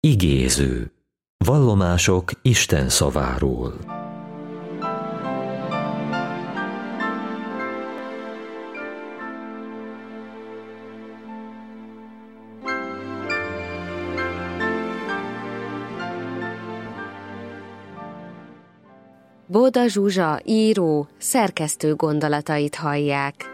Igéző. Vallomások Isten szaváról. Bóda Zsuzsa író, szerkesztő gondolatait hallják.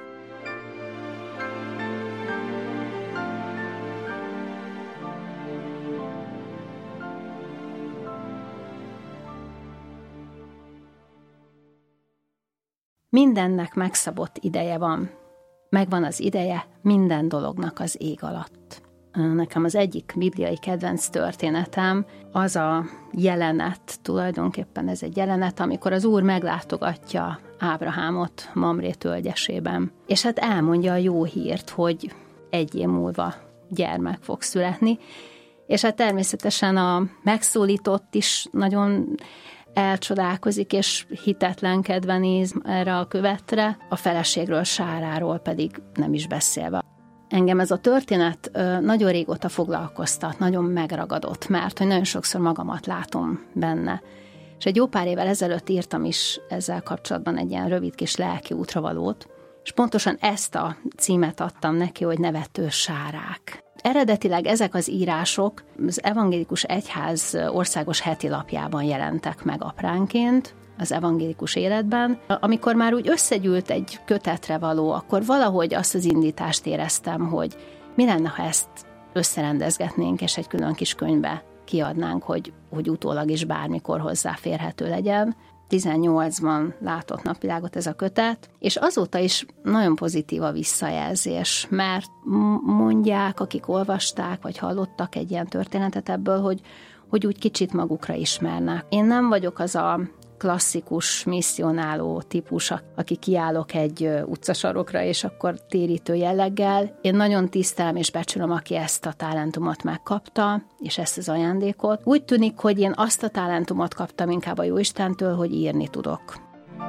Mindennek megszabott ideje van. Megvan az ideje minden dolognak az ég alatt. Nekem az egyik bibliai kedvenc történetem az a jelenet, tulajdonképpen ez egy jelenet, amikor az Úr meglátogatja Ábrahámot Mamré tölgyesében. És hát elmondja a jó hírt, hogy 1 év múlva gyermek fog születni. És hát természetesen a megszólított is nagyon elcsodálkozik, és hitetlenkedve néz erre a követre, a feleségről, Sáráról pedig nem is beszélve. Engem ez a történet nagyon régóta foglalkoztat, nagyon megragadott, mert hogy nagyon sokszor magamat látom benne. És egy jó pár évvel ezelőtt írtam is ezzel kapcsolatban egy ilyen rövid kis lelki útravalót, és pontosan ezt a címet adtam neki, hogy Nevető Sárák. Eredetileg ezek az írások az Evangélikus Egyház országos heti lapjában jelentek meg apránként, az evangélikus életben. Amikor már úgy összegyűlt egy kötetre való, akkor valahogy azt az indítást éreztem, hogy mi lenne, ha ezt összerendezgetnénk, és egy külön kis könyvbe kiadnánk, hogy utólag is bármikor hozzáférhető legyen. 18-ban látott napvilágot ez a kötet, és azóta is nagyon pozitív a visszajelzés, mert mondják, akik olvasták, vagy hallottak egy ilyen történetet ebből, hogy úgy kicsit magukra ismernek. Én nem vagyok az a klasszikus misszionáló típus, aki kiállok egy utcasarokra, és akkor térítő jelleggel. Én nagyon tisztelem és becsülöm, aki ezt a talentumot megkapta, és ezt az ajándékot. Úgy tűnik, hogy én azt a talentumot kaptam inkább a Jóistentől, hogy írni tudok.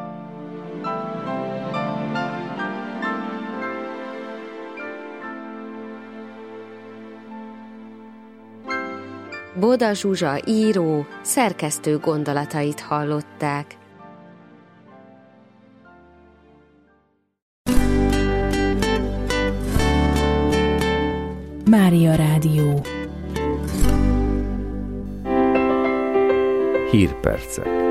Bóda Zsuzsa író, szerkesztő gondolatait hallották. Mária Rádió. Hírpercek.